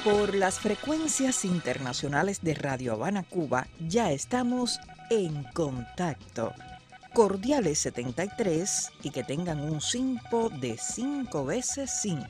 Por las frecuencias internacionales de Radio Habana, Cuba, ya estamos en contacto. Cordiales 73 y que tengan un SINPO de 5 veces 5.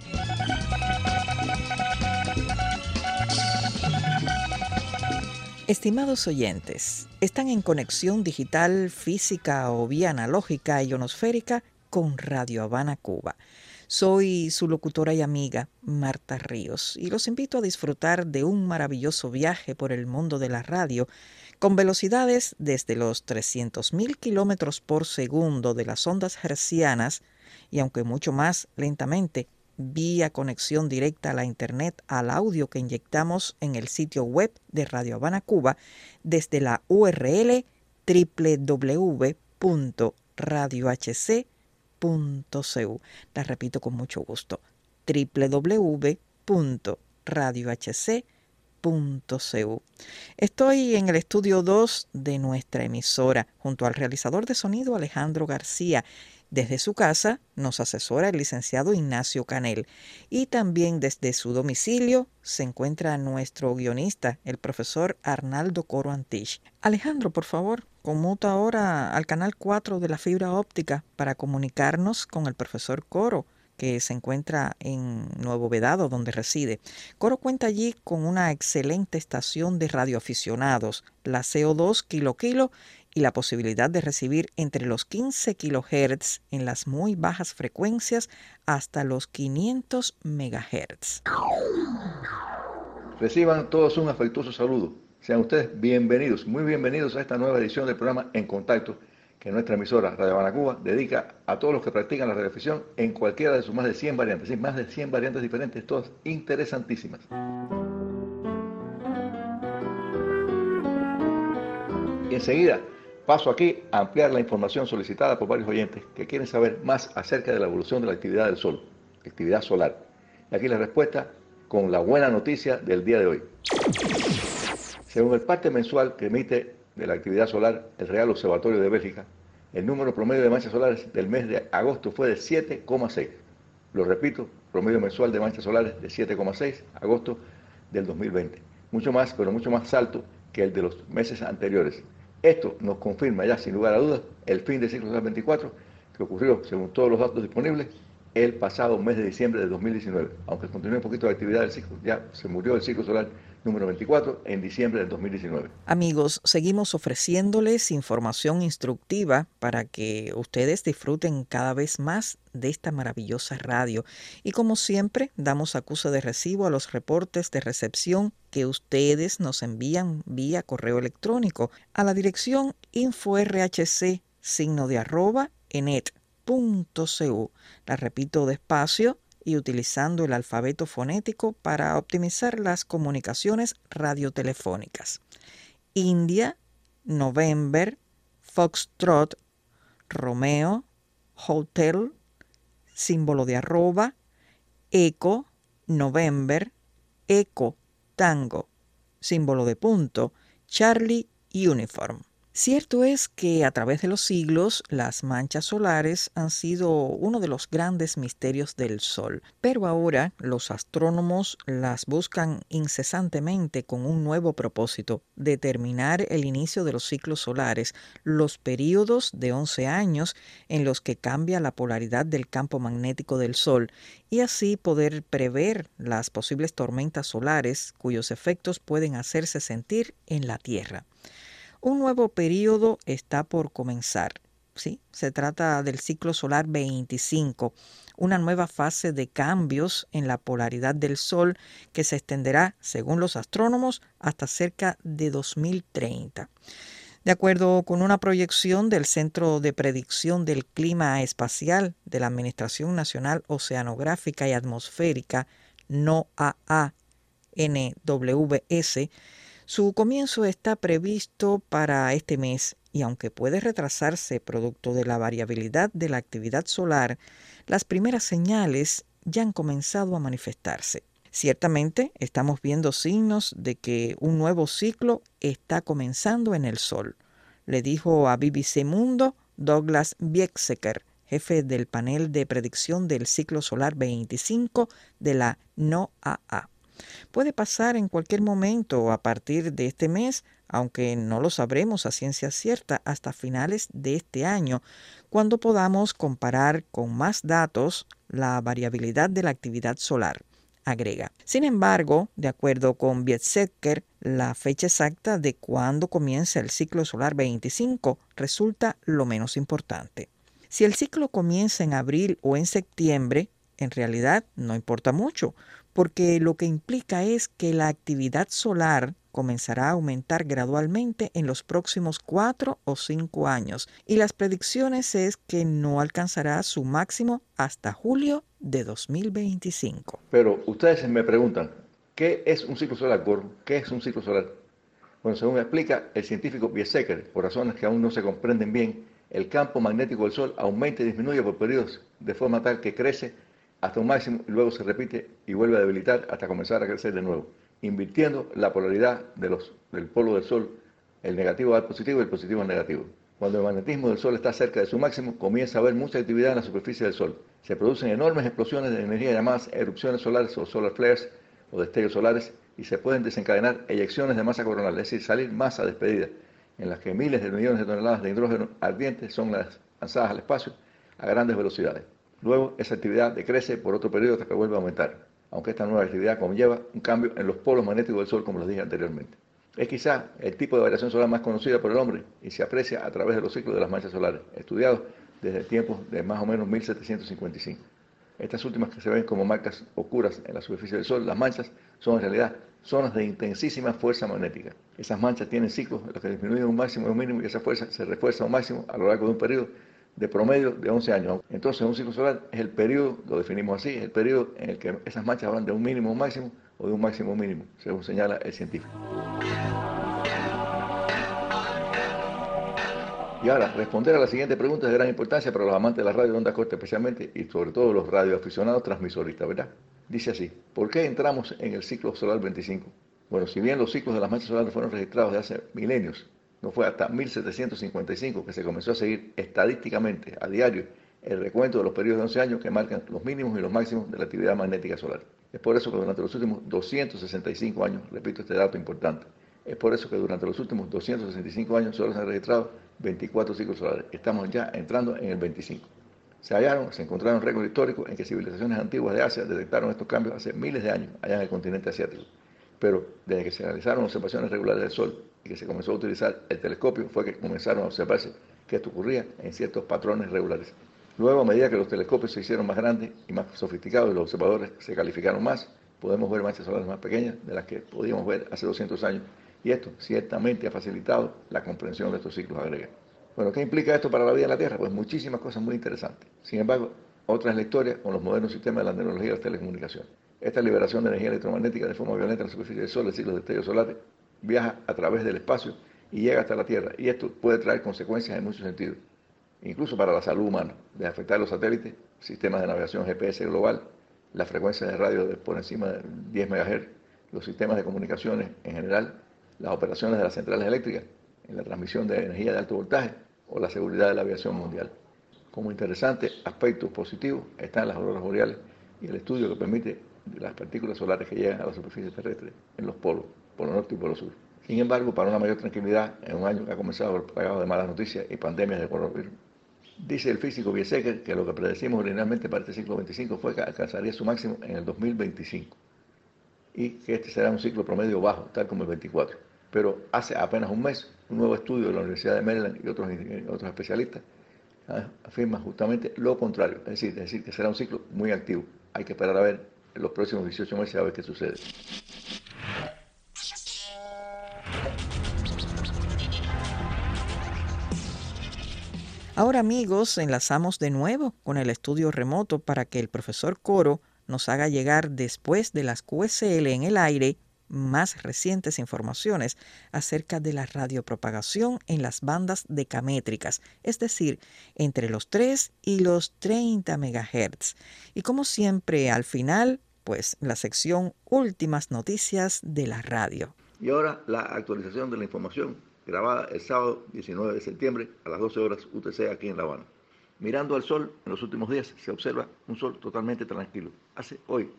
Estimados oyentes, están en conexión digital, física o vía analógica y ionosférica con Radio Habana, Cuba. Soy su locutora y amiga, Marta Ríos, y los invito a disfrutar de un maravilloso viaje por el mundo de la radio, con velocidades desde los 300.000 kilómetros por segundo de las ondas hertzianas, y aunque mucho más lentamente, vía conexión directa a la Internet al audio que inyectamos en el sitio web de Radio Habana, Cuba, desde la URL www.radiohc.cu. La repito con mucho gusto, www.radiohc.cu. Estoy en el estudio 2 de nuestra emisora, junto al realizador de sonido Alejandro García. Desde su casa nos asesora el licenciado Ignacio Canel, y también desde su domicilio se encuentra nuestro guionista, el profesor Arnaldo Coro Antich. Alejandro, por favor, conmuta ahora al canal 4 de la fibra óptica para comunicarnos con el profesor Coro, que se encuentra en Nuevo Vedado, donde reside. Coro cuenta allí con una excelente estación de radioaficionados, la CO2 Kilo Kilo, y la posibilidad de recibir entre los 15 kHz en las muy bajas frecuencias hasta los 500 MHz. Reciban todos un afectuoso saludo. Sean ustedes bienvenidos, muy bienvenidos a esta nueva edición del programa En Contacto, que nuestra emisora Radio Habana, Cuba dedica a todos los que practican la radioafición en cualquiera de sus más de 100 variantes, ¿sí? Más de 100 variantes diferentes, todas interesantísimas. Y enseguida paso aquí a ampliar la información solicitada por varios oyentes que quieren saber más acerca de la evolución de la actividad del Sol, actividad solar. Y aquí la respuesta con la buena noticia del día de hoy. Según el parte mensual que emite de la actividad solar el Real Observatorio de Bélgica, el número promedio de manchas solares del mes de agosto fue de 7,6. Lo repito, promedio mensual de manchas solares de 7,6 agosto del 2020. Mucho más, pero mucho más alto que el de los meses anteriores. Esto nos confirma ya sin lugar a dudas el fin del ciclo solar 24 que ocurrió, según todos los datos disponibles, el pasado mes de diciembre de 2019. Aunque continúe un poquito de actividad del ciclo, ya se murió el ciclo solar número 24 en diciembre del 2019. Amigos, seguimos ofreciéndoles información instructiva para que ustedes disfruten cada vez más de esta maravillosa radio. Y como siempre, damos acuse de recibo a los reportes de recepción que ustedes nos envían vía correo electrónico a la dirección info@enet.cu. La repito despacio y utilizando el alfabeto fonético para optimizar las comunicaciones radiotelefónicas. India, November, Foxtrot, Romeo, Hotel, símbolo de arroba, Eco, November, Eco, Tango, símbolo de punto, Charlie, Uniform. Cierto es que a través de los siglos las manchas solares han sido uno de los grandes misterios del Sol, pero ahora los astrónomos las buscan incesantemente con un nuevo propósito: determinar el inicio de los ciclos solares, los períodos de 11 años en los que cambia la polaridad del campo magnético del Sol, y así poder prever las posibles tormentas solares cuyos efectos pueden hacerse sentir en la Tierra. Un nuevo periodo está por comenzar, ¿sí? Se trata del ciclo solar 25, una nueva fase de cambios en la polaridad del Sol que se extenderá, según los astrónomos, hasta cerca de 2030. De acuerdo con una proyección del Centro de Predicción del Clima Espacial de la Administración Nacional Oceanográfica y Atmosférica, NOAA, NWS, su comienzo está previsto para este mes y aunque puede retrasarse producto de la variabilidad de la actividad solar, las primeras señales ya han comenzado a manifestarse. Ciertamente estamos viendo signos de que un nuevo ciclo está comenzando en el Sol, le dijo a BBC Mundo Douglas Biesecker, jefe del panel de predicción del ciclo solar 25 de la NOAA. Puede pasar en cualquier momento a partir de este mes, aunque no lo sabremos a ciencia cierta hasta finales de este año, cuando podamos comparar con más datos la variabilidad de la actividad solar, agrega. Sin embargo, de acuerdo con Weizsäcker, la fecha exacta de cuándo comienza el ciclo solar 25 resulta lo menos importante. Si el ciclo comienza en abril o en septiembre, en realidad no importa mucho, porque lo que implica es que la actividad solar comenzará a aumentar gradualmente en los próximos 4 o 5 años, y las predicciones es que no alcanzará su máximo hasta julio de 2025. Pero ustedes me preguntan, ¿qué es un ciclo solar, Gordon? ¿Qué es un ciclo solar? Bueno, según explica el científico Weizsäcker, por razones que aún no se comprenden bien, el campo magnético del Sol aumenta y disminuye por periodos de forma tal que crece hasta un máximo y luego se repite y vuelve a debilitar hasta comenzar a crecer de nuevo, invirtiendo la polaridad del polo del Sol, el negativo al positivo y el positivo al negativo. Cuando el magnetismo del Sol está cerca de su máximo, comienza a haber mucha actividad en la superficie del Sol. Se producen enormes explosiones de energía llamadas erupciones solares o solar flares o destellos solares, y se pueden desencadenar eyecciones de masa coronal, es decir, salir masa despedida, en las que miles de millones de toneladas de hidrógeno ardiente son lanzadas al espacio a grandes velocidades. Luego, esa actividad decrece por otro periodo hasta que vuelve a aumentar, aunque esta nueva actividad conlleva un cambio en los polos magnéticos del Sol, como les dije anteriormente. Es quizá el tipo de variación solar más conocida por el hombre y se aprecia a través de los ciclos de las manchas solares, estudiados desde tiempos de más o menos 1755. Estas últimas, que se ven como marcas oscuras en la superficie del Sol, las manchas, son en realidad zonas de intensísima fuerza magnética. Esas manchas tienen ciclos en los que disminuyen un máximo y un mínimo, y esa fuerza se refuerza a un máximo a lo largo de un periodo de promedio de 11 años. Entonces, un ciclo solar es el periodo, lo definimos así, es el periodo en el que esas manchas van de un mínimo a un máximo o de un máximo a un mínimo, según señala el científico. Y ahora, responder a la siguiente pregunta es de gran importancia para los amantes de la radio de onda corta especialmente, y sobre todo los radioaficionados transmisoristas, ¿verdad? Dice así: ¿por qué entramos en el ciclo solar 25? Bueno, si bien los ciclos de las manchas solares fueron registrados de hace milenios, no fue hasta 1755 que se comenzó a seguir estadísticamente a diario el recuento de los periodos de 11 años que marcan los mínimos y los máximos de la actividad magnética solar. Es por eso que durante los últimos 265 años, repito este dato importante, es por eso que durante los últimos 265 años solo se han registrado 24 ciclos solares. Estamos ya entrando en el 25. Se encontraron récords históricos en que civilizaciones antiguas de Asia detectaron estos cambios hace miles de años allá en el continente asiático. Pero desde que se realizaron observaciones regulares del Sol y que se comenzó a utilizar el telescopio, fue que comenzaron a observarse que esto ocurría en ciertos patrones regulares. Luego, a medida que los telescopios se hicieron más grandes y más sofisticados y los observadores se calificaron más, podemos ver manchas solares más pequeñas de las que podíamos ver hace 200 años. Y esto ciertamente ha facilitado la comprensión de estos ciclos, agrega. Bueno, ¿qué implica esto para la vida en la Tierra? Pues muchísimas cosas muy interesantes. Sin embargo, otra es la historia con los modernos sistemas de la tecnología y las telecomunicaciones. Esta liberación de energía electromagnética de forma violenta en la superficie del Sol, el ciclo de destellos solares, viaja a través del espacio y llega hasta la Tierra. Y esto puede traer consecuencias en muchos sentidos, incluso para la salud humana, de afectar los satélites, sistemas de navegación GPS global, la frecuencia de radio por encima de 10 MHz, los sistemas de comunicaciones en general, las operaciones de las centrales eléctricas, en la transmisión de energía de alto voltaje o la seguridad de la aviación mundial. Como interesante aspecto positivo están las auroras boreales y el estudio que permite las partículas solares que llegan a la superficie terrestre en los polos, polo norte y polo sur. Sin embargo, para una mayor tranquilidad, en un año que ha comenzado plagado de malas noticias y pandemias de coronavirus, dice el físico Weizsäcker que lo que predecimos originalmente para este ciclo 25 fue que alcanzaría su máximo en el 2025 y que este será un ciclo promedio bajo, tal como el 24. Pero hace apenas un mes, un nuevo estudio de la Universidad de Maryland y otros especialistas afirma justamente lo contrario, es decir, que será un ciclo muy activo. Hay que esperar a ver en los próximos 18 meses a ver qué sucede. Ahora, amigos, enlazamos de nuevo con el estudio remoto para que el profesor Coro nos haga llegar, después de las QSL en el aire, más recientes informaciones acerca de la radiopropagación en las bandas decamétricas, es decir, entre los 3 y los 30 MHz. Y como siempre, al final, pues la sección Últimas Noticias de la Radio. Y ahora la actualización de la información grabada el sábado 19 de septiembre a las 12 horas UTC aquí en La Habana. Mirando al sol, en los últimos días se observa un sol totalmente tranquilo. Hace hoy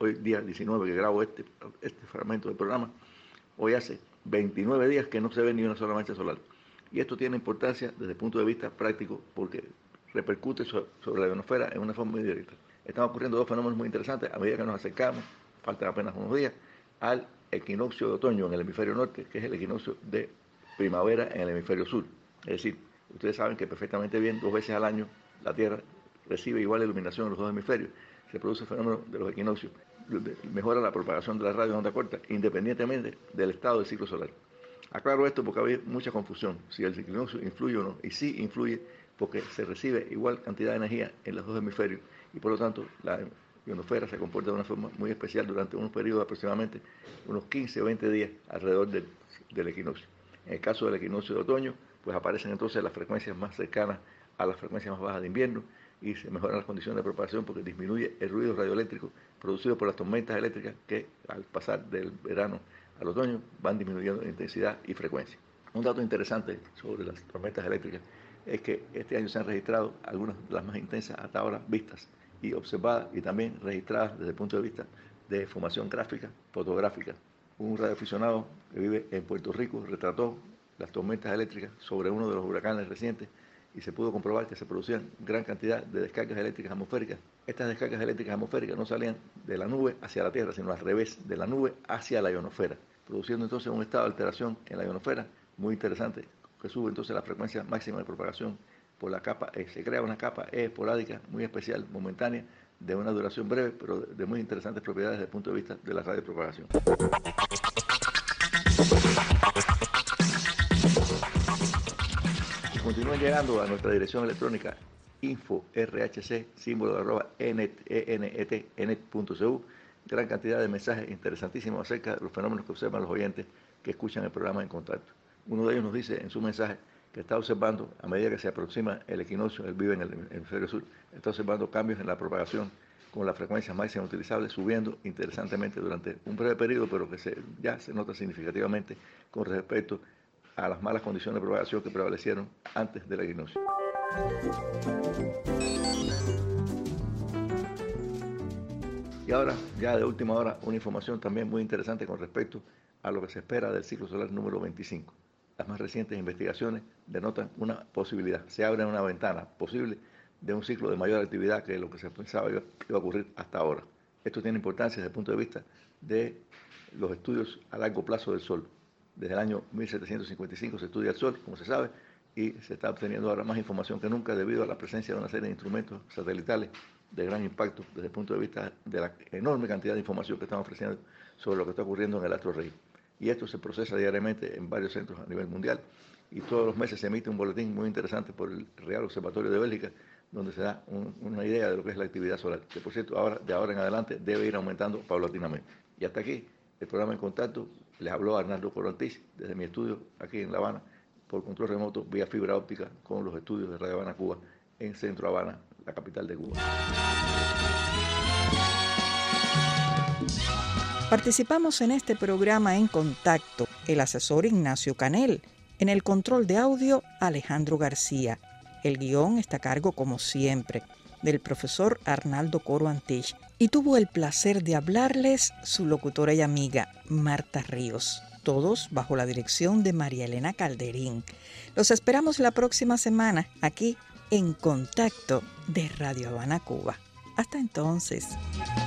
hoy día 19 que grabo este fragmento del programa, hoy hace 29 días que no se ve ni una sola mancha solar. Y esto tiene importancia desde el punto de vista práctico porque repercute sobre la ionosfera en una forma muy directa. Están ocurriendo dos fenómenos muy interesantes a medida que nos acercamos, faltan apenas unos días, al equinoccio de otoño en el hemisferio norte, que es el equinoccio de primavera en el hemisferio sur. Es decir, ustedes saben que perfectamente bien 2 veces al año la Tierra recibe igual iluminación en los dos hemisferios. Se produce el fenómeno de los equinoccios. Mejora la propagación de la radio de onda corta independientemente del estado del ciclo solar. Aclaro esto porque había mucha confusión si el equinoccio influye o no, y sí influye porque se recibe igual cantidad de energía en los dos hemisferios y por lo tanto la ionosfera se comporta de una forma muy especial durante un periodo de aproximadamente unos 15 o 20 días alrededor del equinoccio. En el caso del equinoccio de otoño, pues aparecen entonces las frecuencias más cercanas a las frecuencias más bajas de invierno y se mejoran las condiciones de propagación porque disminuye el ruido radioeléctrico producido por las tormentas eléctricas que al pasar del verano al otoño van disminuyendo en intensidad y frecuencia. Un dato interesante sobre las tormentas eléctricas es que este año se han registrado algunas de las más intensas hasta ahora vistas y observadas y también registradas desde el punto de vista de formación gráfica, fotográfica. Un radioaficionado que vive en Puerto Rico retrató las tormentas eléctricas sobre uno de los huracanes recientes y se pudo comprobar que se producían gran cantidad de descargas eléctricas atmosféricas. Estas descargas eléctricas atmosféricas no salían de la nube hacia la Tierra, sino al revés, de la nube hacia la ionosfera, produciendo entonces un estado de alteración en la ionosfera muy interesante, que sube entonces la frecuencia máxima de propagación por la capa E. Se crea una capa E esporádica muy especial, momentánea, de una duración breve, pero de muy interesantes propiedades desde el punto de vista de la radiopropagación. Continúen llegando a nuestra dirección electrónica info.rhc, símbolo de @enet.cu, gran cantidad de mensajes interesantísimos acerca de los fenómenos que observan los oyentes que escuchan el programa En Contacto. Uno de ellos nos dice en su mensaje que está observando, a medida que se aproxima el equinoccio, él vive en el hemisferio sur, está observando cambios en la propagación con las frecuencias máximas utilizables subiendo interesantemente durante un breve periodo, pero que ya se nota significativamente con respecto a las malas condiciones de propagación que prevalecieron antes del equinoccio. Y ahora, ya de última hora, una información también muy interesante con respecto a lo que se espera del ciclo solar número 25. Las más recientes investigaciones denotan una posibilidad, se abre una ventana posible de un ciclo de mayor actividad que lo que se pensaba iba a ocurrir hasta ahora. Esto tiene importancia desde el punto de vista de los estudios a largo plazo del Sol. Desde el año 1755 se estudia el Sol, como se sabe, y se está obteniendo ahora más información que nunca debido a la presencia de una serie de instrumentos satelitales de gran impacto desde el punto de vista de la enorme cantidad de información que están ofreciendo sobre lo que está ocurriendo en el astro rey. Y esto se procesa diariamente en varios centros a nivel mundial y todos los meses se emite un boletín muy interesante por el Real Observatorio de Bélgica donde se da una idea de lo que es la actividad solar, que por cierto de ahora en adelante debe ir aumentando paulatinamente. Y hasta aquí el programa En Contacto. Les habló Arnaldo Corontiz desde mi estudio aquí en La Habana por control remoto vía fibra óptica con los estudios de Radio Habana, Cuba, en Centro Habana, la capital de Cuba. Participamos en este programa En Contacto, el asesor Ignacio Canel, en el control de audio Alejandro García. El guión está a cargo, como siempre, del profesor Arnaldo Coro Antich y tuvo el placer de hablarles su locutora y amiga Marta Ríos, todos bajo la dirección de María Elena Calderín. Los esperamos la próxima semana aquí en Contacto de Radio Habana, Cuba. Hasta entonces.